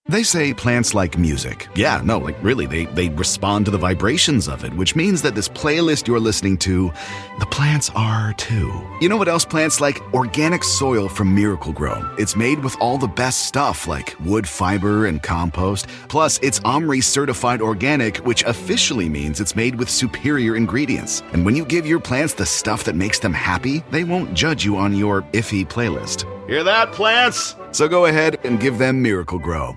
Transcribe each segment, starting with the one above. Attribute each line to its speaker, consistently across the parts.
Speaker 1: They say plants like music. Yeah, no, like really, they respond to the vibrations of it, which means that this playlist you're listening to, the plants are too. You know what else plants like? Organic soil from Miracle-Gro. It's made with all the best stuff like wood fiber and compost. Plus, it's OMRI certified organic, which officially means it's made with superior ingredients. And when you give your plants the stuff that makes them happy, they won't judge you on your iffy playlist. Hear that, plants? So go ahead and give them Miracle-Gro.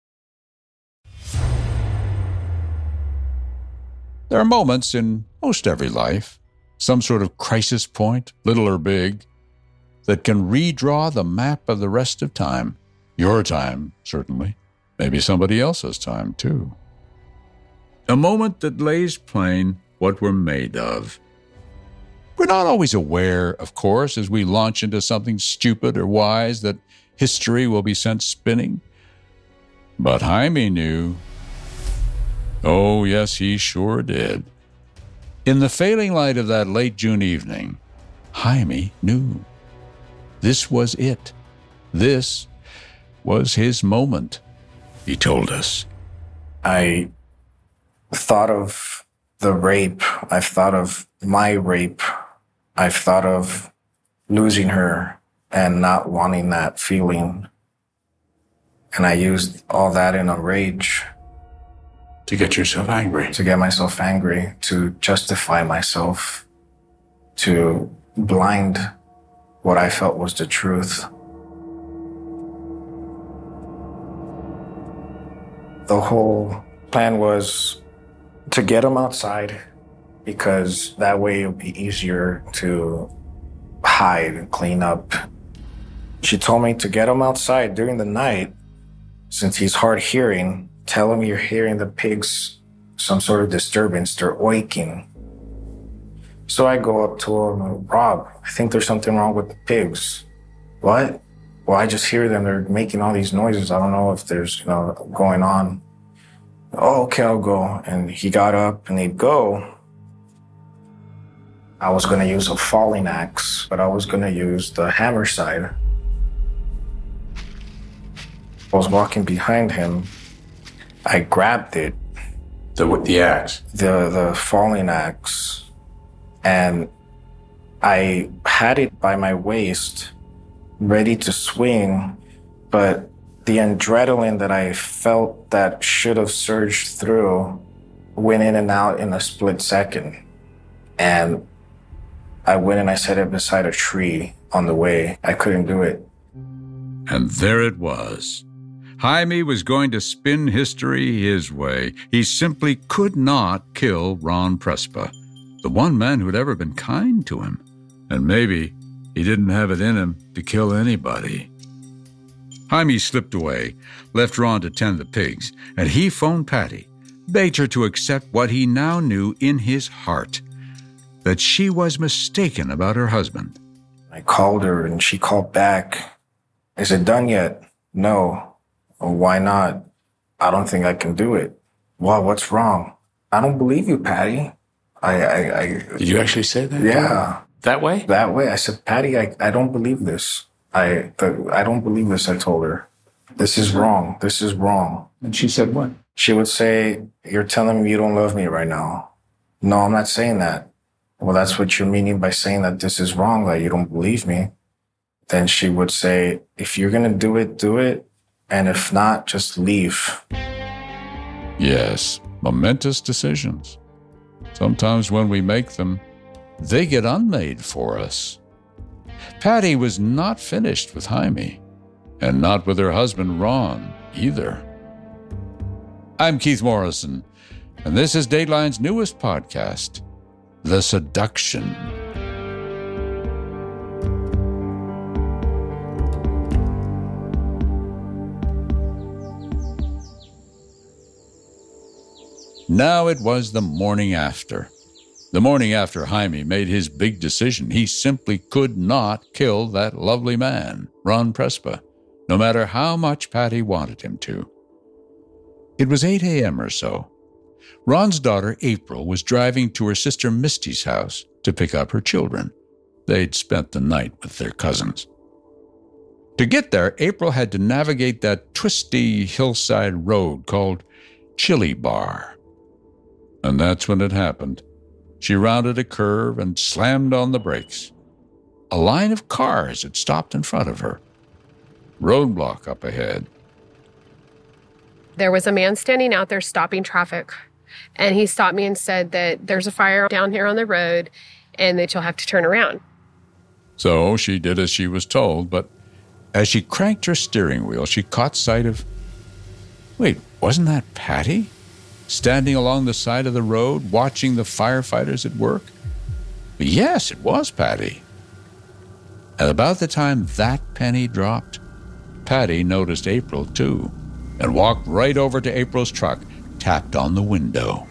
Speaker 2: There are moments in most every life, some sort of crisis point, little or big, that can redraw the map of the rest of time. Your time, certainly. Maybe somebody else's time, too. A moment that lays plain what we're made of. We're not always aware, of course, as we launch into something stupid or wise, that history will be sent spinning. But Jaime knew. Oh, yes, he sure did. In the failing light of that late June evening, Jaime knew. This was it. This was his moment, he told us.
Speaker 3: I thought of the rape. I've thought of my rape. I've thought of losing her and not wanting that feeling. And I used all that in a rage.
Speaker 2: To get yourself angry.
Speaker 3: To get myself angry, to justify myself, to blind what I felt was the truth. The whole plan was to get him outside because that way it would be easier to hide and clean up. She told me to get him outside during the night since he's hard hearing. Tell him you're hearing the pigs, some sort of disturbance, they're oiking. So I go up to him, Rob, I think there's something wrong with the pigs. What? Well, I just hear them, they're making all these noises. I don't know if there's, going on. Oh, okay, I'll go. And he got up and he'd go. I was gonna use a falling axe, but I was gonna use the hammer side. I was walking behind him. I grabbed it.
Speaker 2: The axe?
Speaker 3: The falling axe. And I had it by my waist, ready to swing, but the adrenaline that I felt that should have surged through went in and out in a split second. And I went and I set it beside a tree on the way. I couldn't do it.
Speaker 2: And there it was. Jaime was going to spin history his way. He simply could not kill Ron Prespa, the one man who had ever been kind to him. And maybe he didn't have it in him to kill anybody. Jaime slipped away, left Ron to tend the pigs, and he phoned Patty, begged her to accept what he now knew in his heart, that she was mistaken about her husband.
Speaker 3: I called her and she called back. Is it done yet? No. Well, why not? I don't think I can do it. Well, what's wrong? I don't believe you, Patty.
Speaker 4: Did you actually say that?
Speaker 3: Yeah.
Speaker 4: That way?
Speaker 3: That way. I said, Patty, I don't believe this. I don't believe this, I told her. This is wrong. This is wrong.
Speaker 4: And she said what?
Speaker 3: She would say, you're telling me you don't love me right now. No, I'm not saying that. Well, that's what you're meaning by saying that this is wrong, that you don't believe me. Then she would say, if you're going to do it, do it. And if not, just leave.
Speaker 2: Yes, momentous decisions. Sometimes when we make them, they get unmade for us. Patty was not finished with Jaime, and not with her husband Ron either. I'm Keith Morrison, and this is Dateline's newest podcast, The Seduction. Now it was the morning after. The morning after Jaime made his big decision. He simply could not kill that lovely man, Ron Prespa, no matter how much Patty wanted him to. It was 8 a.m. or so. Ron's daughter, April, was driving to her sister Misty's house to pick up her children. They'd spent the night with their cousins. To get there, April had to navigate that twisty hillside road called Chili Bar. And that's when it happened. She rounded a curve and slammed on the brakes. A line of cars had stopped in front of her. Roadblock up ahead.
Speaker 5: There was a man standing out there stopping traffic. And he stopped me and said that there's a fire down here on the road and that you'll have to turn around.
Speaker 2: So she did as she was told, but as she cranked her steering wheel, she caught sight of... Wait, wasn't that Patty? Standing along the side of the road, watching the firefighters at work? But yes, it was Patty. At about the time that penny dropped, Patty noticed April too, and walked right over to April's truck, tapped on the window.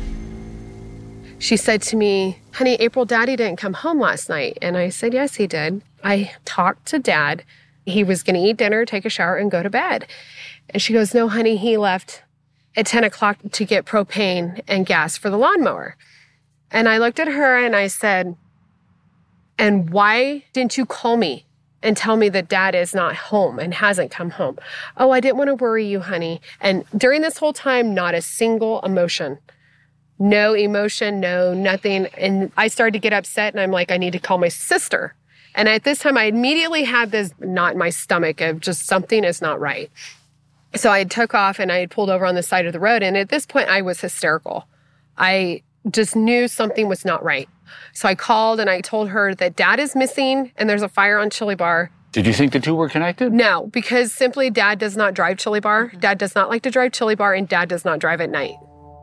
Speaker 5: She said to me, honey, April, Daddy didn't come home last night. And I said, yes, he did. I talked to Dad. He was going to eat dinner, take a shower, and go to bed. And she goes, no, honey, he left at 10 o'clock to get propane and gas for the lawnmower. And I looked at her and I said, and why didn't you call me and tell me that Dad is not home and hasn't come home? Oh, I didn't want to worry you, honey. And during this whole time, not a single emotion. No emotion, no nothing. And I started to get upset and I'm like, I need to call my sister. And at this time, I immediately had this knot in my stomach of just something is not right. So I took off and I had pulled over on the side of the road. And at this point, I was hysterical. I just knew something was not right. So I called and I told her that Dad is missing and there's a fire on Chili Bar.
Speaker 4: Did you think the two were connected?
Speaker 5: No, because simply Dad does not drive Chili Bar. Dad does not like to drive Chili Bar, and Dad does not drive at night.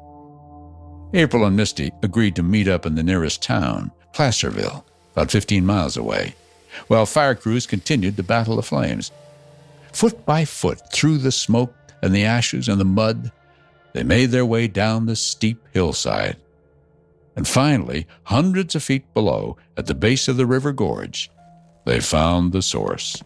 Speaker 2: April and Misty agreed to meet up in the nearest town, Placerville, about 15 miles away, while fire crews continued to battle the flames. Foot by foot, through the smoke and the ashes and the mud, they made their way down the steep hillside. And finally, hundreds of feet below, at the base of the river gorge, they found the source.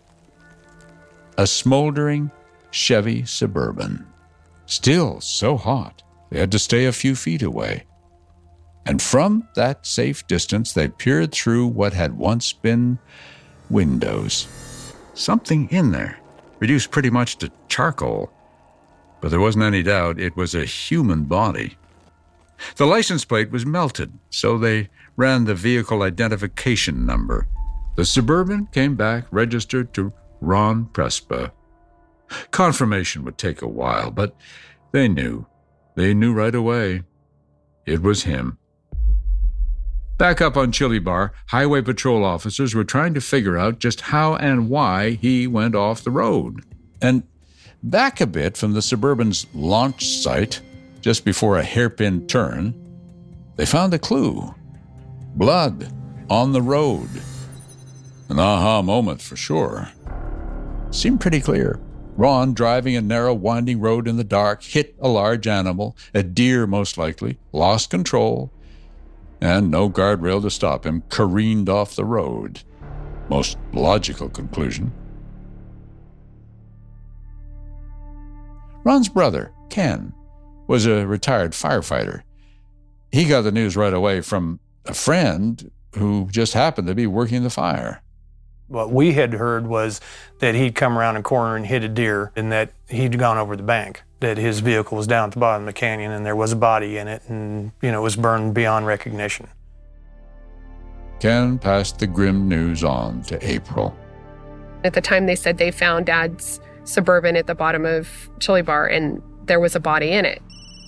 Speaker 2: A smoldering Chevy Suburban, still so hot they had to stay a few feet away. And from that safe distance, they peered through what had once been windows. Something in there, reduced pretty much to charcoal. But there wasn't any doubt it was a human body. The license plate was melted, so they ran the vehicle identification number. The Suburban came back registered to Ron Prespa. Confirmation would take a while, but they knew. They knew right away. It was him. Back up on Chili Bar, highway patrol officers were trying to figure out just how and why he went off the road. And back a bit from the Suburban's launch site, just before a hairpin turn, they found a clue. Blood on the road. An aha moment for sure. Seemed pretty clear. Ron, driving a narrow, winding road in the dark, hit a large animal, a deer most likely, lost control, and no guardrail to stop him, careened off the road. Most logical conclusion. Ron's brother, Ken, was a retired firefighter. He got the news right away from a friend who just happened to be working the fire.
Speaker 6: What we had heard was that he'd come around a corner and hit a deer and that he'd gone over the bank, that his vehicle was down at the bottom of the canyon and there was a body in it and, it was burned beyond recognition.
Speaker 2: Ken passed the grim news on to April.
Speaker 5: At the time, they said they found Dad's Suburban at the bottom of Chili Bar and there was a body in it.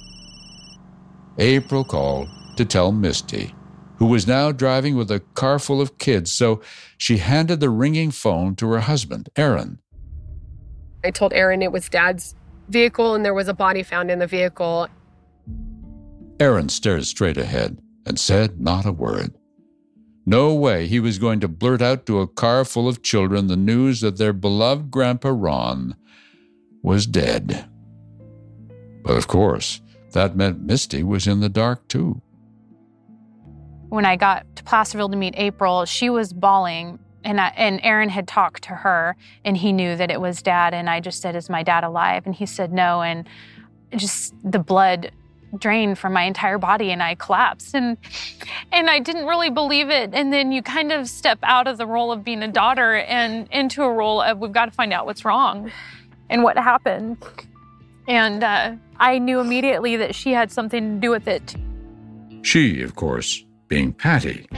Speaker 2: April called to tell Misty, who was now driving with a car full of kids, so she handed the ringing phone to her husband, Aaron.
Speaker 5: I told Aaron it was Dad's vehicle and there was a body found in the vehicle.
Speaker 2: Aaron stared straight ahead and said not a word. No way he was going to blurt out to a car full of children the news that their beloved Grandpa Ron was dead. But of course, that meant Misty was in the dark too.
Speaker 7: When I got to Placerville to meet April, she was bawling, and Aaron had talked to her, and he knew that it was Dad, and I just said, is my dad alive? And he said no, and just the blood drained from my entire body and I collapsed. And I didn't really believe it. And then you kind of step out of the role of being a daughter and into a role of we've got to find out what's wrong and what happened. And I knew immediately that she had something to do with it.
Speaker 2: She, of course, being Patty.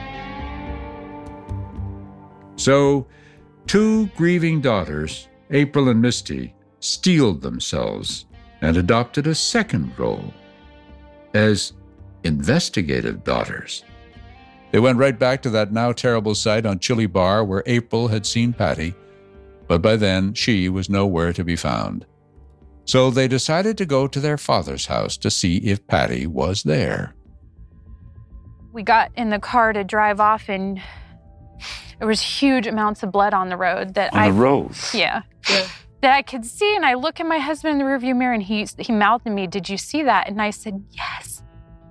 Speaker 2: So, 2 grieving daughters, April and Misty, steeled themselves and adopted a second role as investigative daughters. They went right back to that now terrible site on Chili Bar where April had seen Patty, but by then she was nowhere to be found. So they decided to go to their father's house to see if Patty was there.
Speaker 7: We got in the car to drive off, and there was huge amounts of blood on the road.
Speaker 4: On the road?
Speaker 7: Yeah. That I could see, and I look at my husband in the rearview mirror, and he mouthed to me, "Did you see that?" And I said, "Yes."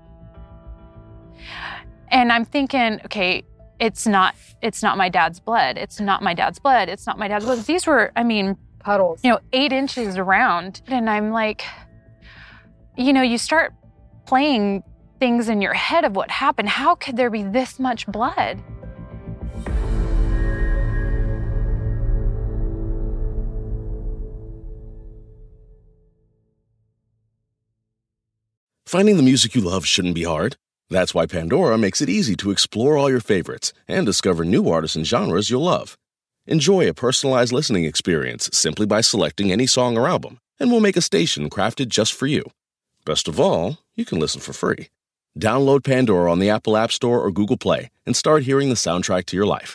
Speaker 7: And I'm thinking, okay, it's not my dad's blood. It's not my dad's blood. It's not my dad's blood. These were,
Speaker 5: Puddles.
Speaker 7: 8 inches around. And I'm like, you start playing things in your head of what happened. How could there be this much blood?
Speaker 8: Finding the music you love shouldn't be hard. That's why Pandora makes it easy to explore all your favorites and discover new artists and genres you'll love. Enjoy a personalized listening experience simply by selecting any song or album, and we'll make a station crafted just for you. Best of all, you can listen for free. Download Pandora on the Apple App Store or Google Play and start hearing the soundtrack to your life.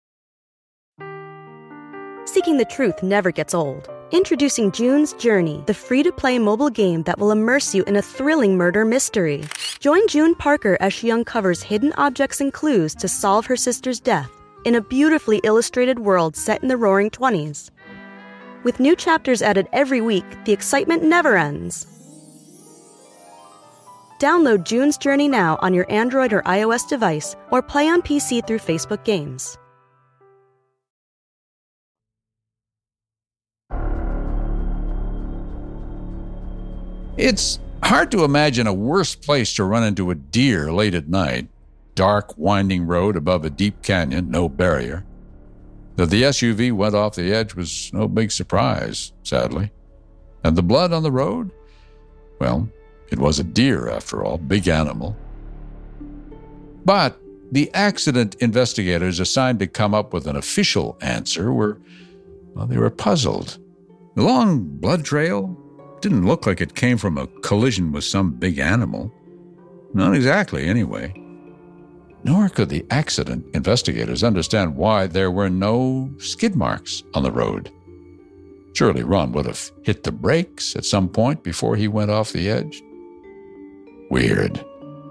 Speaker 9: Seeking the truth never gets old. Introducing June's Journey, the free-to-play mobile game that will immerse you in a thrilling murder mystery. Join June Parker as she uncovers hidden objects and clues to solve her sister's death in a beautifully illustrated world set in the Roaring 20s. With new chapters added every week, the excitement never ends. Download June's Journey now on your Android or iOS device, or play on PC through Facebook Games.
Speaker 2: It's hard to imagine a worse place to run into a deer late at night. Dark, winding road above a deep canyon, no barrier. That the SUV went off the edge was no big surprise, sadly. And the blood on the road? Well, it was a deer, after all, big animal. But the accident investigators assigned to come up with an official answer were puzzled. The long blood trail didn't look like it came from a collision with some big animal. Not exactly, anyway. Nor could the accident investigators understand why there were no skid marks on the road. Surely Ron would have hit the brakes at some point before he went off the edge. Weird.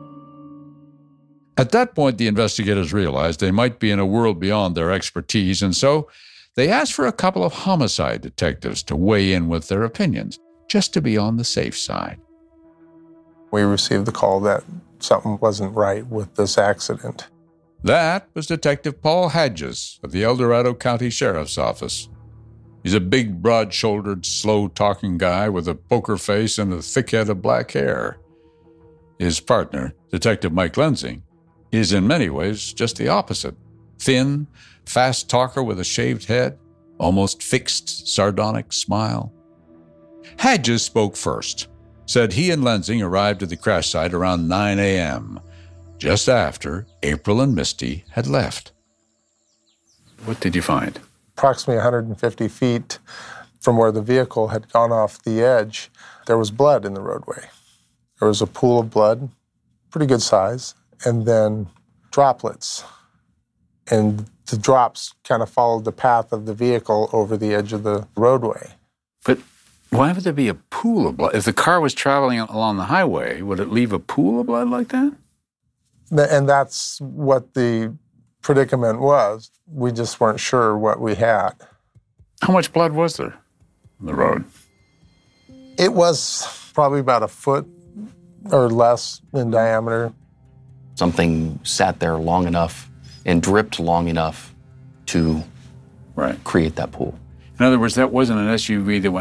Speaker 2: At that point, the investigators realized they might be in a world beyond their expertise, and so they asked for a couple of homicide detectives to weigh in with their opinions, just to be on the safe side.
Speaker 10: We received the call that something wasn't right with this accident.
Speaker 2: That was Detective Paul Hadges of the El Dorado County Sheriff's Office. He's a big, broad-shouldered, slow-talking guy with a poker face and a thick head of black hair. His partner, Detective Mike Lensing, is in many ways just the opposite. Thin, fast talker with a shaved head, almost fixed, sardonic smile. Hadges spoke first, said he and Lensing arrived at the crash site around 9 a.m., just after April and Misty had left. What did you find?
Speaker 10: Approximately 150 feet from where the vehicle had gone off the edge, there was blood in the roadway. There was a pool of blood, pretty good size, and then droplets. And the drops kind of followed the path of the vehicle over the edge of the roadway.
Speaker 4: But why would there be a pool of blood? If the car was traveling along the highway, would it leave a pool of blood like that?
Speaker 10: And that's what the predicament was. We just weren't sure what we had.
Speaker 4: How much blood was there on the road?
Speaker 10: It was probably about a foot or less in diameter.
Speaker 11: Something sat there long enough and dripped long enough to create that pool.
Speaker 4: In other words, that wasn't an SUV that went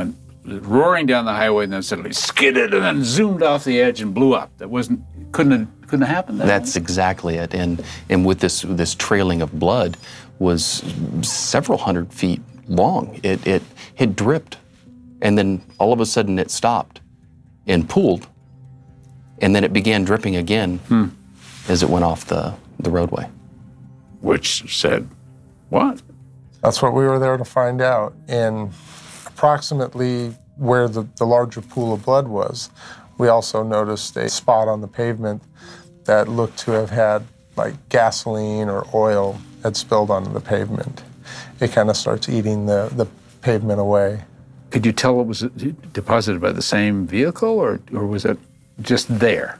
Speaker 4: roaring down the highway and then suddenly skidded and then zoomed off the edge and blew up. That couldn't have happened.
Speaker 11: That's exactly it. And with this trailing of blood was several hundred feet long. It had dripped, and then all of a sudden it stopped and pooled, and then it began dripping again as it went off the roadway.
Speaker 4: Which said, what?
Speaker 10: That's what we were there to find out. And approximately where the larger pool of blood was, we also noticed a spot on the pavement that looked to have had like gasoline or oil had spilled onto the pavement. It kind of starts eating the pavement away.
Speaker 4: Could you tell it was deposited by the same vehicle, or was it just there?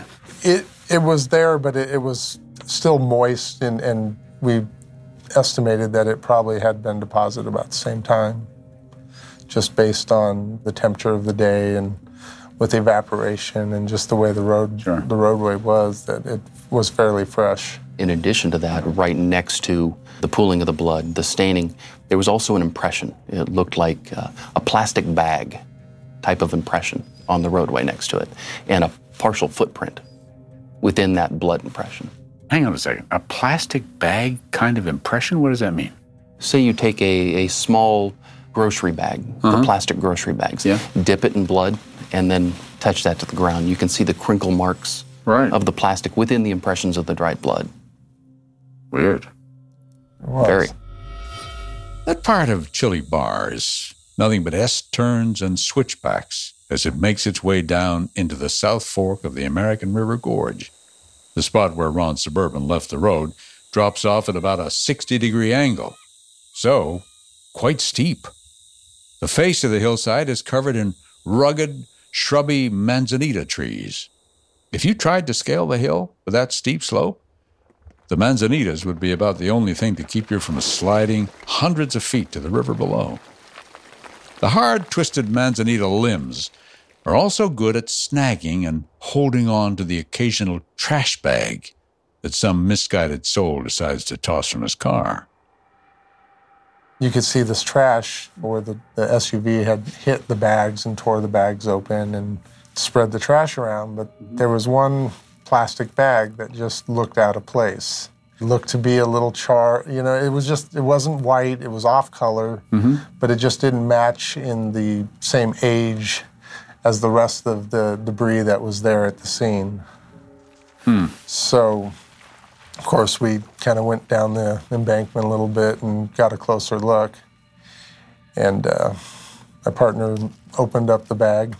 Speaker 10: It was there, but it was still moist, and we estimated that it probably had been deposited about the same time, just based on the temperature of the day and with evaporation and just the way the roadway was, that it was fairly fresh.
Speaker 11: In addition to that, right next to the pooling of the blood, the staining, there was also an impression. It looked like a plastic bag type of impression on the roadway next to it, and a partial footprint within that blood impression.
Speaker 4: Hang on a second. A plastic bag kind of impression? What does that mean?
Speaker 11: Say you take a small grocery bag, the plastic grocery bags, dip it in blood, and then touch that to the ground. You can see the crinkle marks of the plastic within the impressions of the dried blood.
Speaker 4: Weird.
Speaker 11: Very.
Speaker 2: That part of Chili Bar is nothing but S-turns and switchbacks as it makes its way down into the South Fork of the American River Gorge. The spot where Ron Suburban left the road drops off at about a 60-degree angle, so quite steep. The face of the hillside is covered in rugged, shrubby manzanita trees. If you tried to scale the hill with that steep slope, the manzanitas would be about the only thing to keep you from sliding hundreds of feet to the river below. The hard, twisted manzanita limbs are also good at snagging and holding on to the occasional trash bag that some misguided soul decides to toss from his car.
Speaker 10: You could see this trash where the SUV had hit the bags and tore the bags open and spread the trash around, but there was one plastic bag that just looked out of place. It looked to be a little it wasn't white, it was off color, but it just didn't match in the same age as the rest of the debris that was there at the scene. So, of course, we kind of went down the embankment a little bit and got a closer look. And my partner opened up the bag.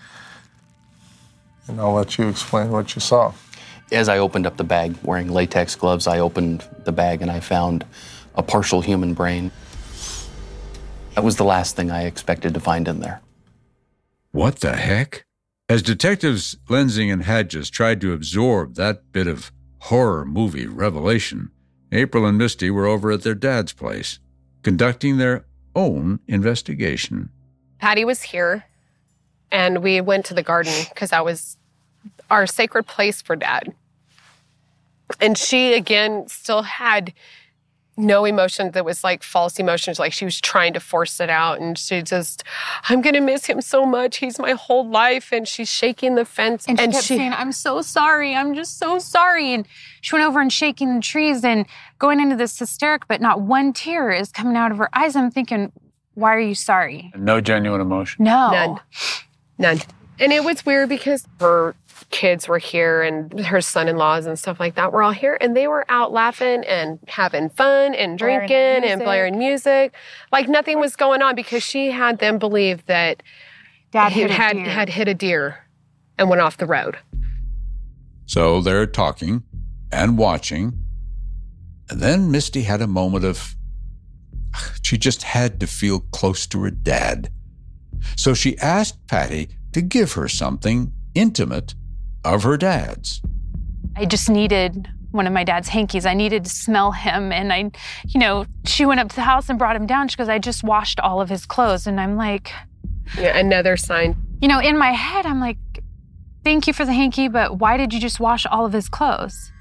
Speaker 10: And I'll let you explain what you saw.
Speaker 11: As I opened up the bag, wearing latex gloves, I opened the bag and I found a partial human brain. That was the last thing I expected to find in there.
Speaker 2: What the heck? As detectives Lensing and Hadges tried to absorb that bit of horror movie revelation, April and Misty were over at their dad's place, conducting their own investigation.
Speaker 5: Patty was here, and we went to the garden because that was our sacred place for Dad. And she, again, still had no emotions. That was like false emotions, like she was trying to force it out. And she just, I'm going to miss him so much. He's my whole life. And she's shaking the fence.
Speaker 7: And she kept saying, I'm so sorry. I'm just so sorry. And she went over and shaking the trees and going into this hysteric, but not one tear is coming out of her eyes. I'm thinking, why are you sorry?
Speaker 4: No genuine emotion?
Speaker 7: No.
Speaker 5: None. And it was weird because her kids were here and her son-in-laws and stuff like that were all here, and they were out laughing and having fun and drinking and blaring music. Like nothing was going on because she had them believe that Dad had hit a deer and went off the road.
Speaker 2: So they're talking and watching, and then Misty had a moment of, she just had to feel close to her dad. So she asked Patty to give her something intimate of her dad's.
Speaker 7: I just needed one of my dad's hankies. I needed to smell him. And she went up to the house and brought him down. She goes, I just washed all of his clothes. And I'm like...
Speaker 5: Yeah, another sign.
Speaker 7: In my head, I'm like, thank you for the hanky, but why did you just wash all of his clothes?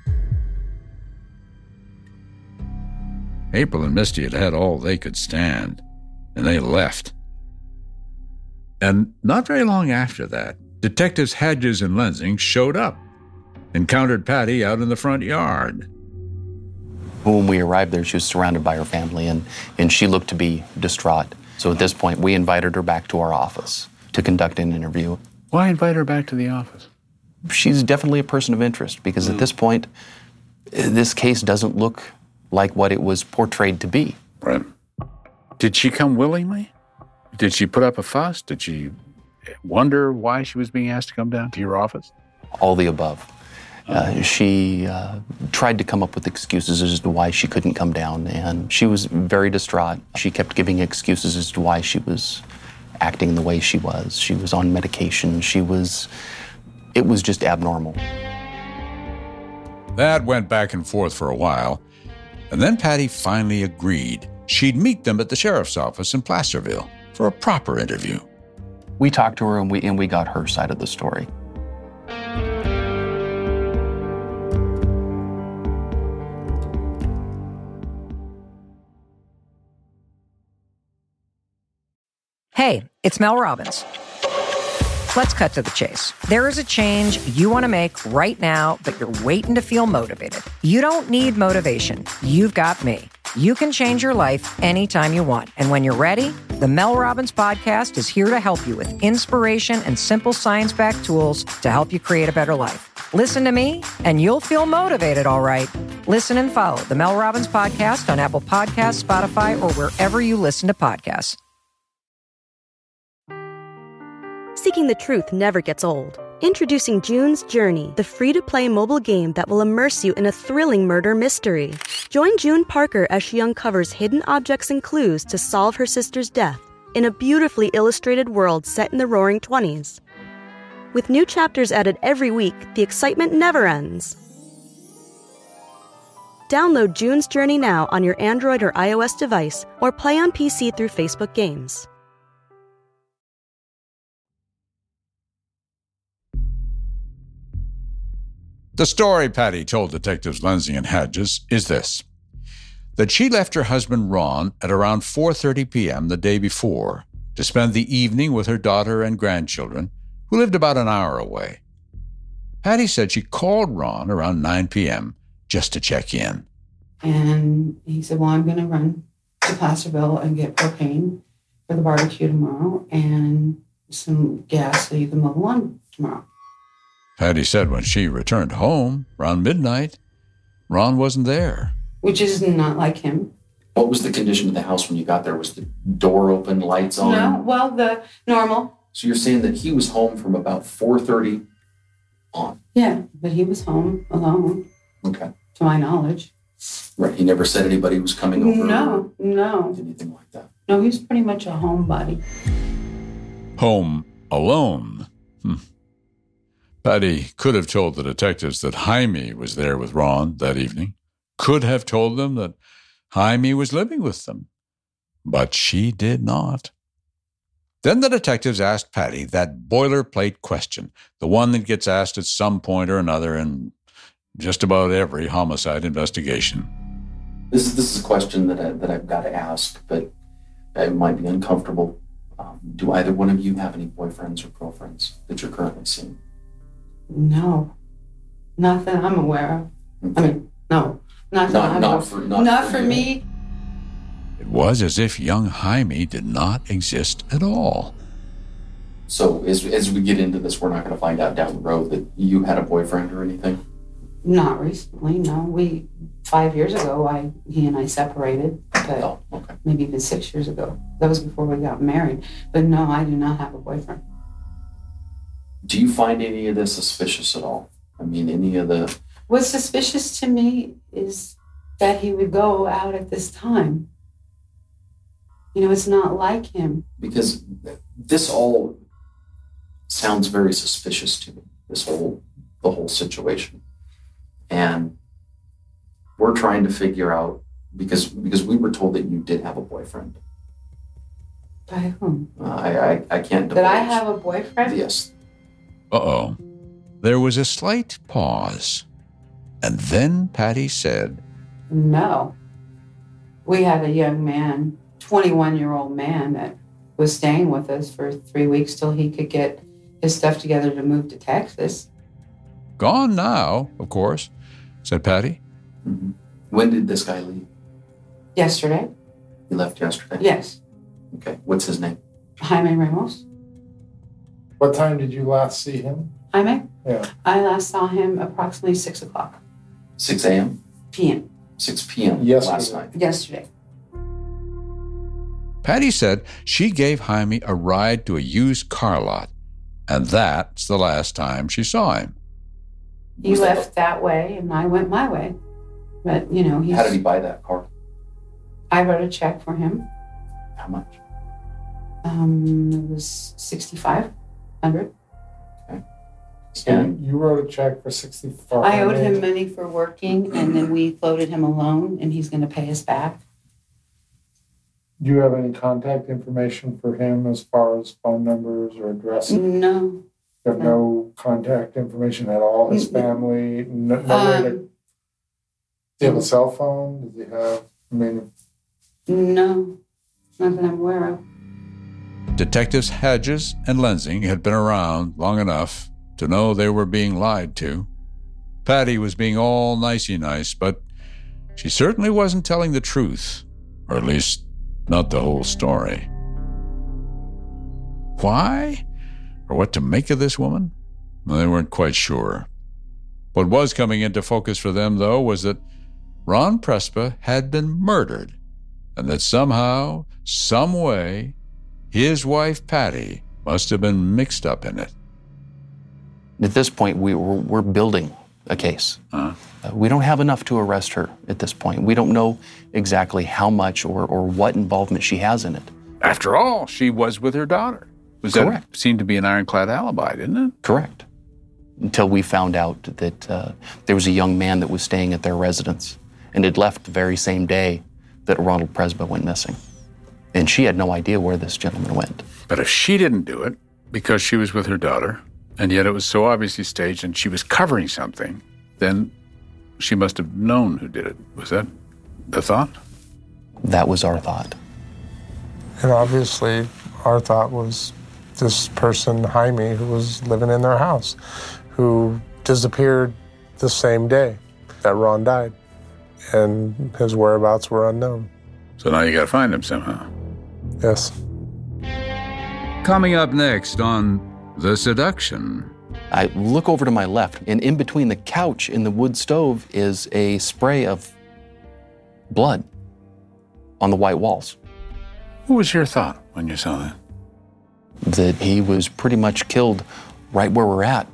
Speaker 2: April and Misty had had all they could stand, and they left. And not very long after that, Detectives Hedges and Lensing showed up, encountered Patty out in the front yard.
Speaker 11: When we arrived there, she was surrounded by her family, and she looked to be distraught. So at this point, we invited her back to our office to conduct an interview.
Speaker 4: Why invite her back to the office?
Speaker 11: She's definitely a person of interest, because at this point, this case doesn't look like what it was portrayed to be.
Speaker 4: Right. Did she come willingly? Did she put up a fuss? Did she wonder why she was being asked to come down to your office?
Speaker 11: All the above. She tried to come up with excuses as to why she couldn't come down, and she was very distraught. She kept giving excuses as to why she was acting the way she was. She was on medication. It was just abnormal.
Speaker 2: That went back and forth for a while, and then Patty finally agreed she'd meet them at the sheriff's office in Placerville for a proper interview.
Speaker 11: We talked to her, and we got her side of the story.
Speaker 12: Hey, it's Mel Robbins. Let's cut to the chase. There is a change you want to make right now, but you're waiting to feel motivated. You don't need motivation. You've got me. You can change your life anytime you want. And when you're ready, the Mel Robbins Podcast is here to help you with inspiration and simple science-backed tools to help you create a better life. Listen to me, and you'll feel motivated, all right. Listen and follow the Mel Robbins Podcast on Apple Podcasts, Spotify, or wherever you listen to podcasts.
Speaker 9: Seeking the truth never gets old. Introducing June's Journey, the free-to-play mobile game that will immerse you in a thrilling murder mystery. Join June Parker as she uncovers hidden objects and clues to solve her sister's death in a beautifully illustrated world set in the Roaring '20s. With new chapters added every week, the excitement never ends. Download June's Journey now on your Android or iOS device, or play on PC through Facebook Games.
Speaker 2: The story Patty told Detectives Lensing and Hedges is this: that she left her husband Ron at around 4:30 p.m. the day before to spend the evening with her daughter and grandchildren, who lived about an hour away. Patty said she called Ron around 9 p.m. just to check in.
Speaker 13: And he said, well, I'm going to run to Placerville and get propane for the barbecue tomorrow and some gas so you can mow the lawn tomorrow.
Speaker 2: Patty said when she returned home around midnight, Ron wasn't there.
Speaker 13: Which is not like him.
Speaker 11: What was the condition of the house when you got there? Was the door open, lights on?
Speaker 13: No, well, the normal.
Speaker 11: So you're saying that he was home from about 4:30 on?
Speaker 13: Yeah, but he was home alone.
Speaker 11: Okay.
Speaker 13: To my knowledge.
Speaker 11: Right, he never said anybody was coming over?
Speaker 13: No.
Speaker 11: Anything like that?
Speaker 13: No, he was pretty much a homebody.
Speaker 2: Home alone. Patty could have told the detectives that Jaime was there with Ron that evening, could have told them that Jaime was living with them, but she did not. Then the detectives asked Patty that boilerplate question, the one that gets asked at some point or another in just about every homicide investigation.
Speaker 11: This is a question that I've got to ask, but it might be uncomfortable. Do either one of you have any boyfriends or girlfriends that you're currently seeing?
Speaker 13: No, not that I'm aware of. I mean, no, not for me.
Speaker 2: It was as if young Jaime did not exist at all.
Speaker 11: So as we get into this, we're not going to find out down the road that you had a boyfriend or anything?
Speaker 13: Not recently, no. 5 years ago, he and I separated, but
Speaker 11: okay.
Speaker 13: Maybe even 6 years ago. That was before we got married. But no, I do not have a boyfriend.
Speaker 11: Do you find any of this suspicious at all? I mean, any of the...
Speaker 13: What's suspicious to me is that he would go out at this time. You know, it's not like him.
Speaker 11: Because this all sounds very suspicious to me, the whole situation. And we're trying to figure out, because we were told that you did have a boyfriend.
Speaker 13: By whom?
Speaker 11: I can't divulge.
Speaker 13: Did I have a boyfriend?
Speaker 11: Yes.
Speaker 2: Uh-oh. There was a slight pause. And then Patty said,
Speaker 13: No. We had a young man, 21-year-old man that was staying with us for 3 weeks till he could get his stuff together to move to Texas.
Speaker 2: Gone now, of course, said Patty.
Speaker 11: Mm-hmm. When did this guy leave?
Speaker 13: Yesterday.
Speaker 11: He left yesterday?
Speaker 13: Yes.
Speaker 11: Okay. What's his name?
Speaker 13: Jaime Ramos.
Speaker 10: What time did you last see him?
Speaker 13: Jaime?
Speaker 10: Yeah.
Speaker 13: I last saw him approximately 6 o'clock.
Speaker 11: 6 a.m.?
Speaker 13: p.m.
Speaker 11: 6 p.m.
Speaker 10: Yesterday.
Speaker 11: Last night?
Speaker 13: Yesterday.
Speaker 2: Patty said she gave Jaime a ride to a used car lot, and that's the last time she saw him.
Speaker 13: He left that way, and I went my way. But, you know,
Speaker 11: How did he buy that car?
Speaker 13: I wrote a check for him.
Speaker 11: How much?
Speaker 13: It was $6,500.
Speaker 11: Okay.
Speaker 10: So you wrote a check for $6,500.
Speaker 13: I owed him money for working, and then we floated him a loan, and he's going to pay us back.
Speaker 10: Do you have any contact information for him as far as phone numbers or addresses?
Speaker 13: No.
Speaker 10: You have no contact information at all? His family? No way to... Does he have a cell phone? Does he have...
Speaker 13: No. Not that I'm aware of.
Speaker 2: Detectives Hedges and Lensing had been around long enough to know they were being lied to. Patty was being all nicey-nice, but she certainly wasn't telling the truth, or at least not the whole story. Why? Or what to make of this woman? Well, they weren't quite sure. What was coming into focus for them, though, was that Ron Prespa had been murdered, and that somehow, some way, his wife Patty must have been mixed up in it.
Speaker 11: At this point, we're building a case. We don't have enough to arrest her at this point. We don't know exactly how much or what involvement she has in it.
Speaker 4: After all, she was with her daughter.
Speaker 11: Correct.
Speaker 4: That seemed to be an ironclad alibi, didn't it?
Speaker 11: Correct. Until we found out that there was a young man that was staying at their residence and had left the very same day that Ronald Prespa went missing. And she had no idea where this gentleman went.
Speaker 4: But if she didn't do it because she was with her daughter, and yet it was so obviously staged and she was covering something, then she must have known who did it. Was that the thought?
Speaker 11: That was our thought.
Speaker 10: And obviously, our thought was this person, Jaime, who was living in their house, who disappeared the same day that Ron died, and his whereabouts were unknown.
Speaker 4: So now you got to find him somehow.
Speaker 10: Yes.
Speaker 2: Coming up next on The Seduction.
Speaker 11: I look over to my left, and in between the couch and the wood stove is a spray of blood on the white walls.
Speaker 4: What was your thought when you saw that?
Speaker 11: That he was pretty much killed right where we're at.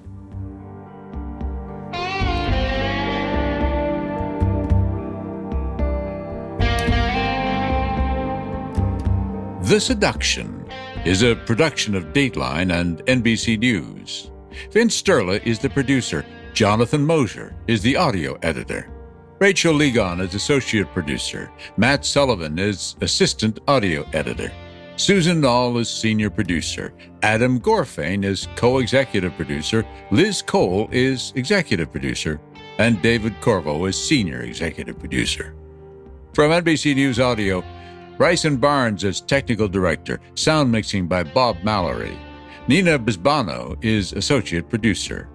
Speaker 2: The Seduction is a production of Dateline and NBC News. Vince Sterla is the producer. Jonathan Mosier is the audio editor. Rachel Ligon is associate producer. Matt Sullivan is assistant audio editor. Susan Nall is senior producer. Adam Gorfain is co-executive producer. Liz Cole is executive producer. And David Corvo is senior executive producer. From NBC News Audio, Bryson Barnes is technical director. Sound mixing by Bob Mallory. Nina Bisbano is associate producer.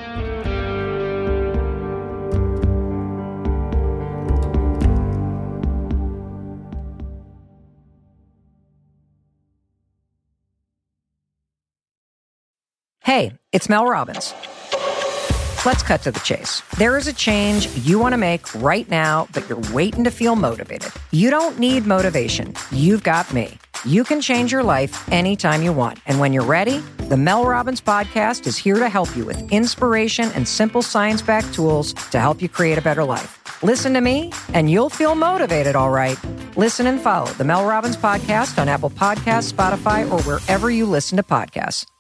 Speaker 12: Hey, it's Mel Robbins. Let's cut to the chase. There is a change you want to make right now, but you're waiting to feel motivated. You don't need motivation. You've got me. You can change your life anytime you want. And when you're ready, the Mel Robbins Podcast is here to help you with inspiration and simple science-backed tools to help you create a better life. Listen to me, and you'll feel motivated, all right. Listen and follow the Mel Robbins Podcast on Apple Podcasts, Spotify, or wherever you listen to podcasts.